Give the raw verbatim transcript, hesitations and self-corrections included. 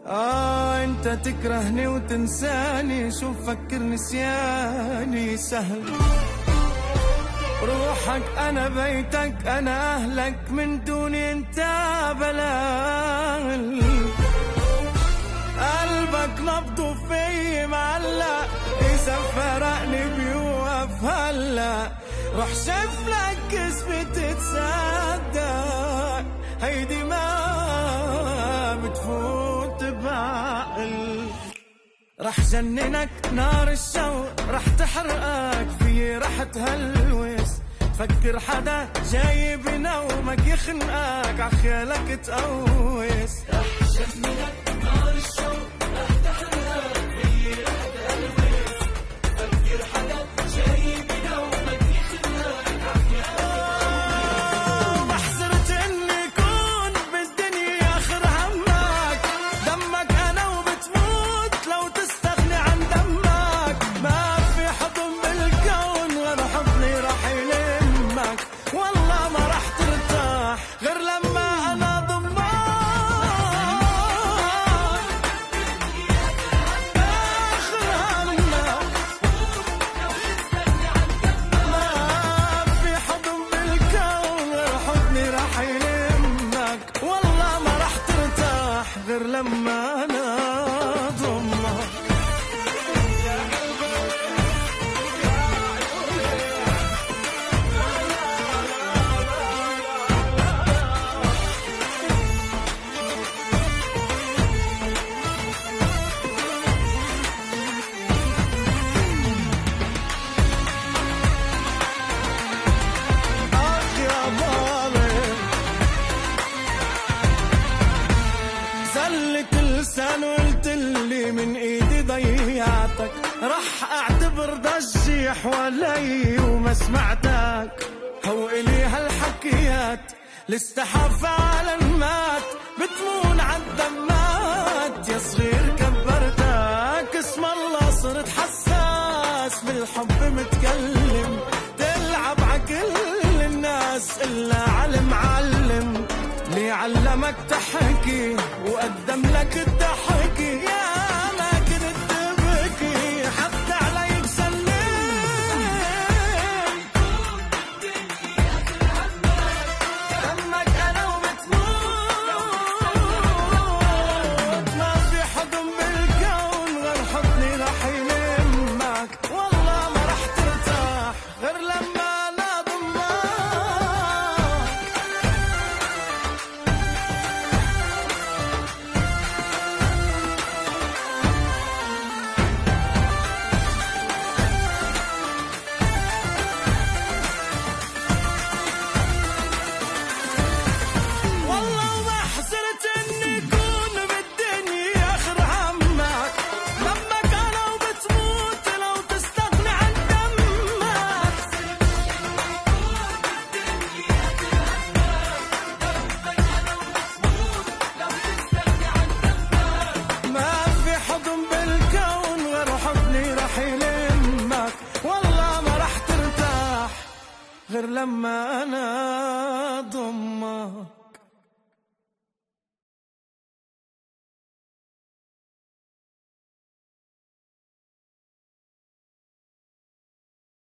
آه انت تكرهني وتنساني، شوف فكر نسياني سهل. روحك انا بيتك انا اهلك، من دوني انت بلال. قلبك نبضه في معلق، اذا فرقني بيوقف هلا. رح شوف لك كسبة تتصدق، هيدي ما بتفوت بعقل. رح جننك نار الشوق، رح تحرقك في رح تهلوس. فكر حدا جاي بنومك يخنقك، عخيالك تقوس. رح جننك نار الشوق، رح تحرقك في رح تهلوس. فكر حدا جاي بنومك يخنقك، عخيالك تقوس. بحذرت اني كون بالدنيا اخر همك، دمك انا وبتموت لو تستغني عن دمك. ما في حضن بالكون غير حضني رح يلمك، والله ما رح ترتاح غير لما انا ضمك. اخر همك ما في حضن بالكون غير حضني رح يلمك، والله ما رح ترتاح غير لما انا ضمك. آخ يا ظالم، زلت لسان وقلتلي من ايدي ضيعتك. رح اعتبر ضجي حوالي وما سمعتك. هو الي هالحكيات لستحى فعلا مات، بتمون عالدمات. يا صغير كبرتك، اسم الله صرت حساس بالحب متكلم. تلعب عكل الناس إلا علم علم. ليه علمك تحكي وقدم لك الضحكي؟ يا ما كنت تبكي حتى عليك سلم. دمك انا وبتموت، ما في حضن بالكون غير حضني رح يلمك، والله ما رح ترتاح غير لما انا ضمك. والله ما حسرت اني كون بالدنيا اخر همك، دمك انا وبتموت لو تستغني عن دمك. ما في حضن بالكون غير حضني رح يلمك، والله ما رح ترتاح غير لما انا ضمك.